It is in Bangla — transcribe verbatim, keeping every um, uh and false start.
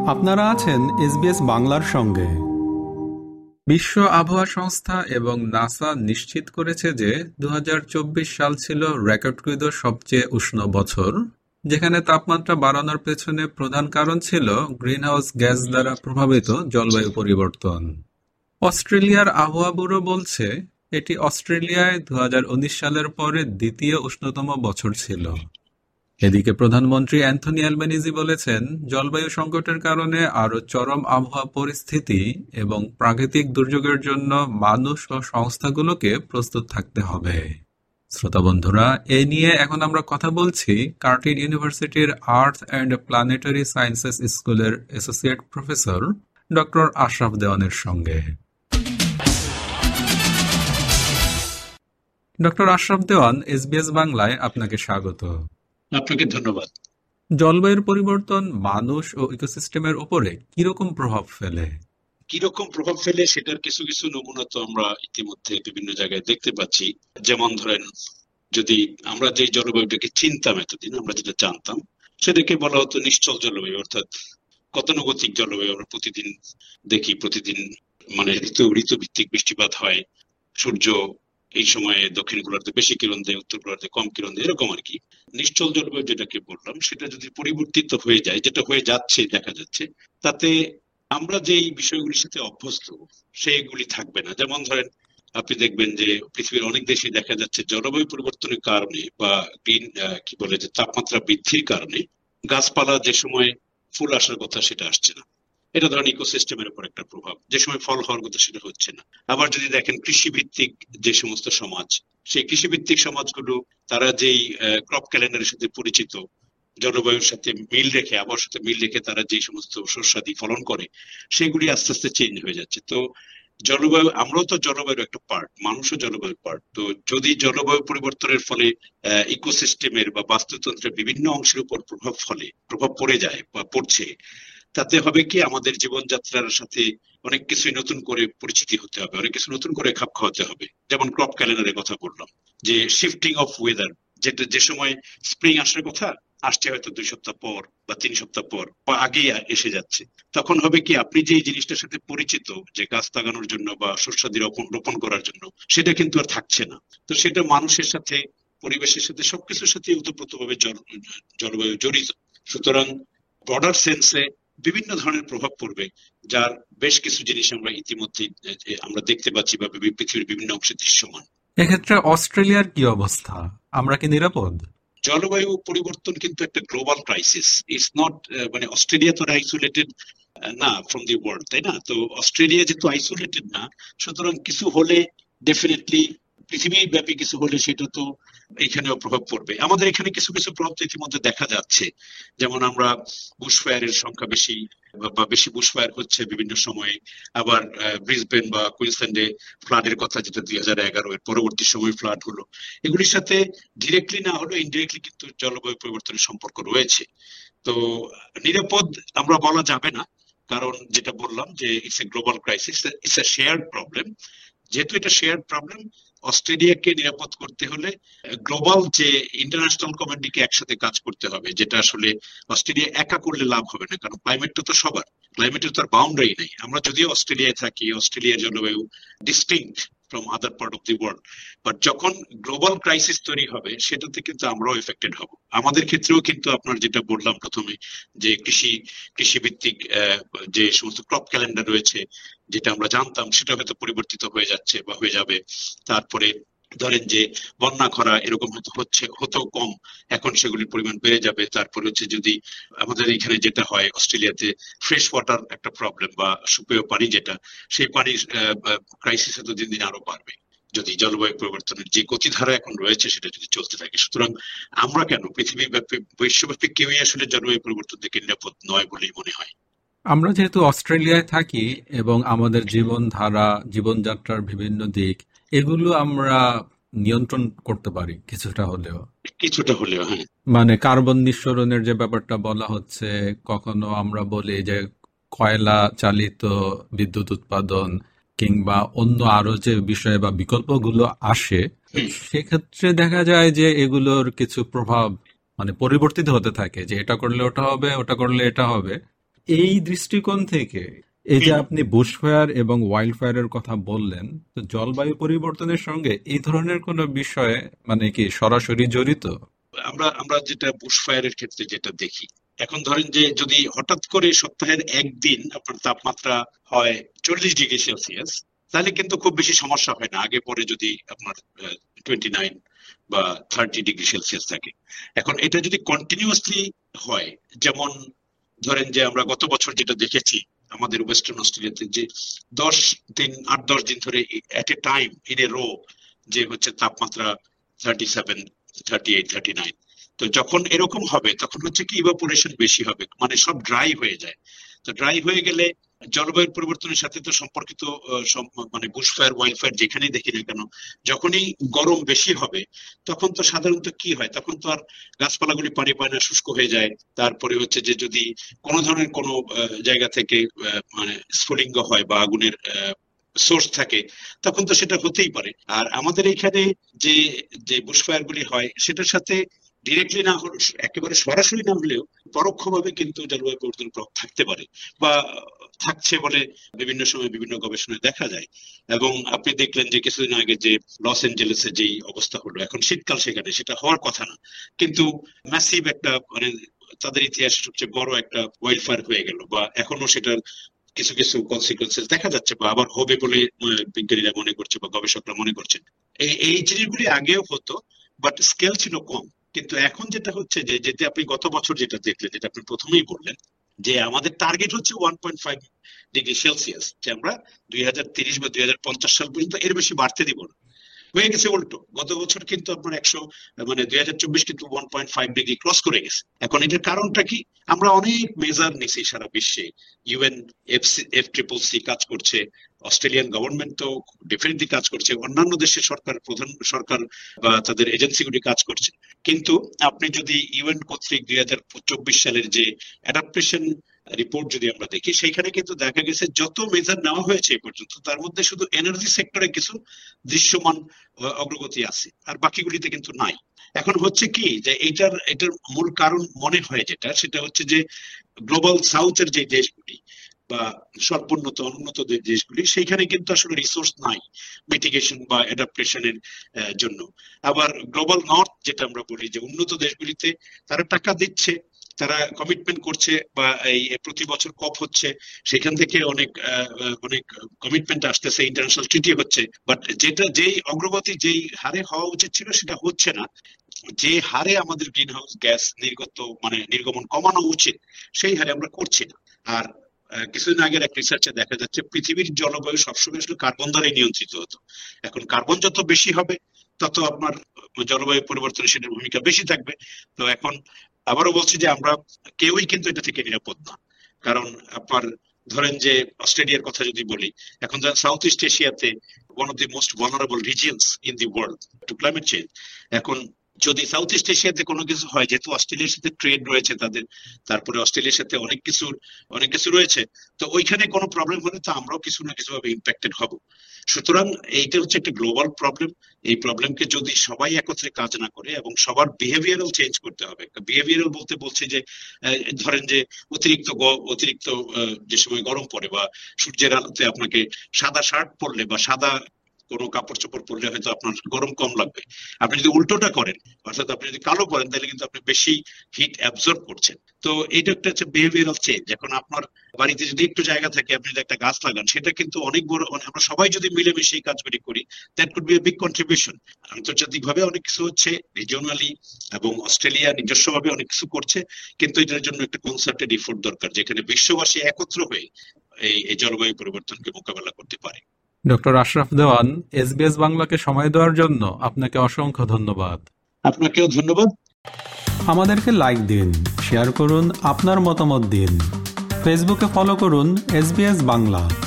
আপনারা আছেন এসবিএস বাংলার সঙ্গে। বিশ্ব আবহাওয়া সংস্থা এবং নাসা নিশ্চিত করেছে যে দুই হাজার চব্বিশ সাল ছিল রেকর্ডকৃত সবচেয়ে উষ্ণ বছর, যেখানে তাপমাত্রা বাড়ানোর পেছনে প্রধান কারণ ছিল গ্রিনহাউস গ্যাস দ্বারা প্রভাবিত জলবায়ু পরিবর্তন। অস্ট্রেলিয়ার আবহাওয়া ব্যুরো বলছে এটি অস্ট্রেলিয়ায় দুই হাজার উনিশ সালের পরে দ্বিতীয় উষ্ণতম বছর ছিল। এদিকে প্রধানমন্ত্রী অ্যান্থনি অ্যালবেনিজি বলেছেন, জলবায়ু সংকটের কারণে আরও চরম আবহাওয়া পরিস্থিতি এবং প্রাকৃতিক দুর্যোগের জন্য মানুষ ও সংস্থাগুলোকে প্রস্তুত থাকতে হবে। শ্রোতা বন্ধুরা, এ নিয়ে এখন আমরা কথা বলছি কার্টিন ইউনিভার্সিটির আর্থ অ্যান্ড প্ল্যানেটারি সায়েন্সেস স্কুলের অ্যাসোসিয়েট প্রফেসর ডক্টর আশরাফ দেওয়ানের সঙ্গে। ডক্টর আশরাফ দেওয়ান, এসবিএস বাংলায় আপনাকে স্বাগত। আপনাকে ধন্যবাদ। জলবায়ুর পরিবর্তন মানুষ ও ইকোসিস্টেমের উপরে কিরকম প্রভাব ফেলে? কিরকম প্রভাব ফেলে সেটার কিছু কিছু নমুনা তো আমরা ইতিমধ্যে বিভিন্ন জায়গায় দেখতে পাচ্ছি। যেমন ধরেন, যদি আমরা যে জলবায়ুটাকে চিনতাম এতদিন, আমরা যেটা জানতাম সেটাকে বলা হতো নিশ্চল জলবায়ু, অর্থাৎ গতানুগতিক জলবায়ু। আমরা প্রতিদিন দেখি, প্রতিদিন মানে ঋতু ঋতুভিত্তিক বৃষ্টিপাত হয়, সূর্য এই সময়ে দক্ষিণ গোলার্ধে বেশি কিরণ দেয়, উত্তর গোলার্ধে কম কিরণ দেয়, এরকম আর কি। নিশ্চল জলবায়ু যেটাকে বললাম, সেটা যদি পরিবর্তিত হয়ে যায়, যেটা হয়ে যাচ্ছে দেখা যাচ্ছে, তাতে আমরা যেই বিষয়গুলির সাথে অভ্যস্ত সেইগুলি থাকবে না। যেমন ধরেন, আপনি দেখবেন যে পৃথিবীর অনেক দেশে দেখা যাচ্ছে জলবায়ু পরিবর্তনের কারণে বা গ্রিন কি বলে যে তাপমাত্রা বৃদ্ধির কারণে গাছপালা যে সময় ফুল আসার কথা সেটা আসছে না। এটা ধরেন ইকোসিস্টেমের উপর একটা প্রভাব। যে সময় ফল হওয়ার কথা সেটা হচ্ছে না। আবার যদি দেখেন কৃষিভিত্তিক যে সমস্ত সমাজ, সেই কৃষিভিত্তিক সমাজগুলো তারা যেই ক্রপ ক্যালেন্ডারের সাথে পরিচিত, জলবায়ুর সাথে মিল রেখে আবহাওয়ার সাথে মিল রেখে তারা যে সমস্ত শস্যাদি ফলন করে, সেগুলি আস্তে আস্তে চেঞ্জ হয়ে যাচ্ছে। তো জলবায়ু, আমরাও তো জলবায়ুর একটা পার্ট, মানুষও জলবায়ুর পার্ট। তো যদি জলবায়ু পরিবর্তনের ফলে ইকোসিস্টেমের বা বাস্তুতন্ত্রের বিভিন্ন অংশের উপর প্রভাব ফলে প্রভাব পড়ে যায় বা পড়ছে, তাতে হবে কি, আমাদের জীবনযাত্রার সাথে অনেক কিছুই নতুন করে পরিচিতি হতে হবে, অনেক কিছু নতুন করে খাপ খাওয়াতে হবে। যেমন ক্রপ ক্যালেন্ডারের কথা বললাম, যে শিফটিং অফ ওয়েদার, যেটা যে সময় স্প্রিং আসার কথা আসছে হয়তো দুই সপ্তাহ পর বা তিন সপ্তাহ পর বা আগেই এসে যাচ্ছে। তখন হবে কি, আপনি যে জিনিসটার সাথে পরিচিত, যে গাছ লাগানোর জন্য বা শস্যাদি রোপণ রোপণ করার জন্য, সেটা কিন্তু আর থাকছে না। তো সেটা মানুষের সাথে, পরিবেশের সাথে, সবকিছুর সাথে ওতপ্রোতভাবে জলবায়ু জড়িত। সুতরাং ব্রডার সেন্সে বিভিন্ন ধরনের প্রভাব পড়বে, যার বেশ কিছু জিনিস আমরা ইতিমধ্যে আমরা দেখতে পাচ্ছি বা পৃথিবীর বিভিন্ন অংশে দৃশ্যমান। এক্ষেত্রে অস্ট্রেলিয়ার কি অবস্থা? আমরা কি নিরাপদ? জলবায়ু পরিবর্তন কিন্তু একটা গ্লোবাল ক্রাইসিস। ইটস নট মানে অস্ট্রেলিয়া তো আইসোলেটেড না ফ্রম দি ওয়ার্ল্ড, তাই না? তো অস্ট্রেলিয়া যেহেতু আইসোলেটেড না, সুতরাং কিছু হলে ডেফিনেটলি পৃথিবী ব্যাপী কিছু হলে সেটা তো এখানেও প্রভাব পড়বে। আমাদের এখানে কিছু কিছু প্রভাব তো ইতিমধ্যে দেখা যাচ্ছে। যেমন আমরা বুশফায়ারের সংখ্যা বেশি বা বেশি বুশফায়ার হচ্ছে বিভিন্ন সময়ে। আবার ব্রিসবেন বা কুইন্সল্যান্ডে ফ্লাডের কথা, যেটা দুই হাজার এগারো এর পরবর্তী সময় ফ্লাড হলো, এগুলির সাথে ডিরেক্টলি না হলেও ইনডিরেক্টলি কিন্তু জলবায়ু পরিবর্তনের সম্পর্ক রয়েছে। তো নিরাপদ আমরা বলা যাবে না, কারণ যেটা বললাম যে it's a global crisis, it's a shared problem. যেহেতু এটা শেয়ার্ড প্রবলেম, অস্ট্রেলিয়াকে নিরাপদ করতে হলে গ্লোবাল যে ইন্টারন্যাশনাল কমিউনিটিকে একসাথে কাজ করতে হবে, যেটা আসলে অস্ট্রেলিয়া একা করলে লাভ হবে না, কারণ ক্লাইমেটটা তো সবার, ক্লাইমেটের তো আর বাউন্ডারি নেই। আমরা যদিও অস্ট্রেলিয়ায় থাকি, অস্ট্রেলিয়ার জলবায়ু distinct from other part of the world, but যখন গ্লোবাল ক্রাইসিস তৈরি হবে সেটাতে কিন্তু আমরাও এফেক্টেড হব। আমাদের ক্ষেত্রেও কিন্তু আপনার যেটা বললাম প্রথমে, যে কৃষি কৃষিভিত্তিক যে সমস্ত ক্রপ ক্যালেন্ডার রয়েছে, যেটা আমরা জানতাম, সেটা হয়তো পরিবর্তিত হয়ে যাচ্ছে বা হয়ে যাবে। তারপরে ধরেন যে বন্যা খরা এরকম হয়তো হচ্ছে, হতো কম, এখন সেগুলির পরিমাণ বেড়ে যাবে। তারপরে হচ্ছে যদি আমাদের এখানে যেটা হয় অস্ট্রেলিয়াতে, ফ্রেশ ওয়াটার একটা প্রবলেম বা সুপেয় পানি, যেটা সেই পানির ক্রাইসিস হয়তো দিন দিন আরো বাড়বে যদি জলবায়ু পরিবর্তনের যে গতিধারা এখন রয়েছে সেটা যদি চলতে থাকে। সুতরাং আমরা কেন, পৃথিবী ব্যাপী বিশ্বব্যাপী কেউই আসলে জলবায়ু পরিবর্তন থেকে নিরাপদ নয় বলেই মনে হয়। আমরা যেহেতু অস্ট্রেলিয়ায় থাকি এবং আমাদের জীবনধারা, জীবনযাত্রার বিভিন্ন দিক, এগুলো আমরা নিয়ন্ত্রণ করতে পারি কিছুটা হলেও কিছুটা হলেও হ্যাঁ, মানে কার্বন নিঃসরণের যে ব্যাপারটা বলা হচ্ছে, কখনো আমরা বলি যে কয়লা চালিত বিদ্যুৎ উৎপাদন কিংবা অন্য আরো যে বিষয় বা বিকল্পগুলো আসে, সেক্ষেত্রে দেখা যায় যে এগুলোর কিছু প্রভাব মানে পরিবর্তিত হতে থাকে, যে এটা করলে ওটা হবে, ওটা করলে এটা হবে। এই দৃষ্টিকোণ থেকে এই যে আপনি বুশফায়ার এবং ওয়াইল্ড ফায়ারের কথা বললেন, তো জলবায়ু পরিবর্তনের সঙ্গে এই ধরনের কোনো বিষয়ে মানে কি সরাসরি জড়িত? আমরা আমরা যেটা বুশফায়ারের ক্ষেত্রে যেটা দেখি, এখন ধরেন যে যদি হঠাৎ করে সপ্তাহের একদিন আপনার তাপমাত্রা হয় চল্লিশ ডিগ্রি সেলসিয়াস, তাহলে কিন্তু খুব বেশি সমস্যা হয় না। আগে পরে যদি আপনার টোয়েন্টি নাইন বা থার্টি ডিগ্রি সেলসিয়াস থাকে। এখন এটা যদি কন্টিনিউয়াসলি হয়, যেমন ধরেন যে আমরা গত বছর যেটা দেখেছি আমাদের ওয়েস্টার্ন অস্ট্রেলিয়াতে, যে দশ দিন আট দশ দিন ধরে at a time in a row যে হচ্ছে তাপমাত্রা thirty seven thirty eight thirty nine, তো যখন এরকম হবে তখন হচ্ছে কি ইভাপোরেশন বেশি হবে, মানে সব ড্রাই হয়ে যায়। তো ড্রাই হয়ে গেলে জলবায়ুর পরিবর্তনের সাথে তো সম্পর্কিত মানে বুশফায়ার ওয়াইল্ড ফায়ার যেখানেই দেখি না কেন, যখনই গরম বেশি হবে তখন তো সাধারণত কি হয়, তখন তো আর গাছপালাগুলি পানি পায় না, শুষ্ক হয়ে যায়। তারপরে হচ্ছে যে যদি কোনো ধরনের কোনো জায়গা থেকে মানে স্ফুলিঙ্গ হয় বা আগুনের সোর্স থাকে, তখন তো সেটা হতেই পারে। আর আমাদের এখানে যে যে বুশফায়ার গুলি হয় সেটার সাথে ডিরেক্টলি না হলে, একেবারে সরাসরি না হলেও পরোক্ষভাবে কিন্তু জলবায়ু পরিবর্তন প্রভাব থাকতে পারে বা থাকছে বলে বিভিন্ন সময় বিভিন্ন গবেষণায় দেখা যায়। এবং আপনি দেখলেন যে কিছুদিন আগে যে লস এঞ্জেলেসে যেই অবস্থা হলো, এখন শীতকাল সেখানে, সেটা হওয়ার কথা না, কিন্তু ম্যাসিভ একটা মানে তাদের ইতিহাসে সবচেয়ে বড় একটা ওয়াইল্ড ফায়ার হয়ে গেল, বা এখনো সেটার কিছু কিছু কনসিকুয়েন্সেস দেখা যাচ্ছে বা আবার হবে বলে বিজ্ঞানীরা মনে করছে বা গবেষকরা মনে করছেন। এই এই জিনিসগুলি আগেও হতো, বাট স্কেল ছিল কম। কিন্তু এখন যেটা হচ্ছে যে যেতে আপনি গত বছর যেটা দেখলেন, যেটা আপনি প্রথমেই বললেন যে আমাদের টার্গেট হচ্ছে one point five degree Celsius, যে আমরা দুই হাজার তিরিশ বা দুই হাজার পঞ্চাশ সাল পর্যন্ত এর বেশি বাড়তে দিব না। হয়ে গেছে উল্টো, গত বছর কিন্তু আপনার একশো মানে দুই হাজার চব্বিশ কিন্তু one point five degree cross করে গেছে। এখন এটার কারণটা কি? আমরা অনেক মেজার নিছি সারা বিশ্বে, ইউএন এফ ট্রিপল সি কাজ করছে, অস্ট্রেলিয়ান গভর্নমেন্ট তো ডেফিনেটলি কাজ করছে, অন্যান্য দেশের সরকার প্রধান সরকার বা তাদের এজেন্সিগুলি কাজ করছে। কিন্তু আপনি যদি ইউএন কর্তৃক দুই হাজার চব্বিশ সালের যে অ্যাডাপ্টেশন রিপোর্ট যদি আমরা দেখি, সেইখানে কিন্তু দেখা গেছে যত মেজার নেওয়া হয়েছে এই পর্যন্ত, তার মধ্যে শুধু এনার্জি সেক্টরে কিছু দৃশ্যমান অগ্রগতি আছে, আর বাকিগুলিতে কিন্তু নাই। এখন হচ্ছে কি যে এইটার এটার মূল কারণ মনে হয় যেটা, সেটা হচ্ছে যে গ্লোবাল সাউথের যে দেশগুলি বা স্বল্পোন্নত অনুন্নত দেশগুলি, সেইখানে কিন্তু আসলে রিসোর্স নাই মিটিগেশন বা অ্যাডাপ্টেশনের জন্য। আবার গ্লোবাল নর্থ যেটা আমরা বলি, যে উন্নত দেশগুলিতে তারা টাকা দিচ্ছে, তারা কমিটমেন্ট করছে, বা এই প্রতি বছর কপ হচ্ছে, সেখান থেকে অনেক অনেক কমিটমেন্ট আসতেছে, ইন্টারন্যাশনাল ট্রিটি হচ্ছে, বাট যেটা যেই অগ্রগতি যেই হারে হওয়া উচিত ছিল সেটা হচ্ছে না। যে হারে আমাদের গ্রিন হাউস গ্যাস নির্গত মানে নির্গমন কমানো উচিত, সেই হারে আমরা করছি না। আর কিছুদিন আগের এক রিসার্চে দেখা যাচ্ছে পৃথিবীর জলবায়ু সবসময় আসলে কার্বন দ্বারাই নিয়ন্ত্রিত হতো। এখন কার্বন যত বেশি হবে তত আপনার জলবায়ু পরিবর্তনের সেটার ভূমিকা বেশি থাকবে। তো এখন আবারও বলছি যে আমরা কেউই কিন্তু এটা থেকে নিরাপদ না। কারণ আপনার ধরেন যে অস্ট্রেলিয়ার কথা যদি বলি, এখন সাউথ ইস্ট এশিয়াতে one of the most vulnerable regions in the world to climate change. এখন যদি সাউথ ইস্ট এশিয়াতে কোনো কিছু হয়, যেহেতু অস্ট্রেলিয়ার সাথে ট্রেড রয়েছে তাদের, তারপরে অস্ট্রেলিয়ার সাথে অনেক কিছু অনেক কিছু রয়েছে, তো ওইখানে কোনো প্রবলেম হলে তো আমরাও কিছু না কিছু ভাবে ইম্প্যাক্টেড হব। সুতরাং এইটা হচ্ছে একটা গ্লোবাল প্রবলেম। এই প্রবলেমকে যদি সবাই একত্রে কাজ না করে এবং সবার বিহেভিয়ারাল চেঞ্জ করতে হবে। বিহেভিয়ারাল বলতে বলছে যে ধরেন যে অতিরিক্ত অতিরিক্ত যে সময় গরম পড়ে বা সূর্যের আলোতে আপনাকে সাদা শার্ট পরলে বা সাদা কোনো কাপড় চোপড় পরলে হয়তো আপনার গরম কম লাগবে। আপনি যদি উল্টোটা করেন, অর্থাৎ আপনি যদি কালো পরেন, তাহলে কিন্তু আপনি বেশি হিট অ্যাবজর্ব করছেন। তো এইটা একটা হচ্ছে বিহেভিয়ারাল চেঞ্জ। এখন আপনার বাড়িতে যদি একটু জায়গা থাকে, আপনি যদি একটা গাছ লাগান, সেটা কিন্তু অনেক বড়, আমরা সবাই যদি মিলেমিশে এই কাজগুলি করি, that could be a big contribution. আন্তর্জাতিক ভাবে অনেক কিছু হচ্ছে, রিজিওনালি এবং অস্ট্রেলিয়া নিজস্ব ভাবে অনেক কিছু করছে, কিন্তু এটার জন্য একটা কনসার্টেড এফোর্ট দরকার, যেখানে বিশ্ববাসী একত্র হয়ে এই জলবায়ু পরিবর্তনকে মোকাবেলা করতে পারে। ডক্টর আশরাফ দেওয়ান, এসবিএস বাংলাকে সময় দেওয়ার জন্য আপনাকে অসংখ্য ধন্যবাদ। আপনাকেও ধন্যবাদ। আমাদেরকে লাইক দিন, শেয়ার করুন, আপনার মতামত দিন। ফেসবুকে ফলো করুন এসবিএস বাংলা।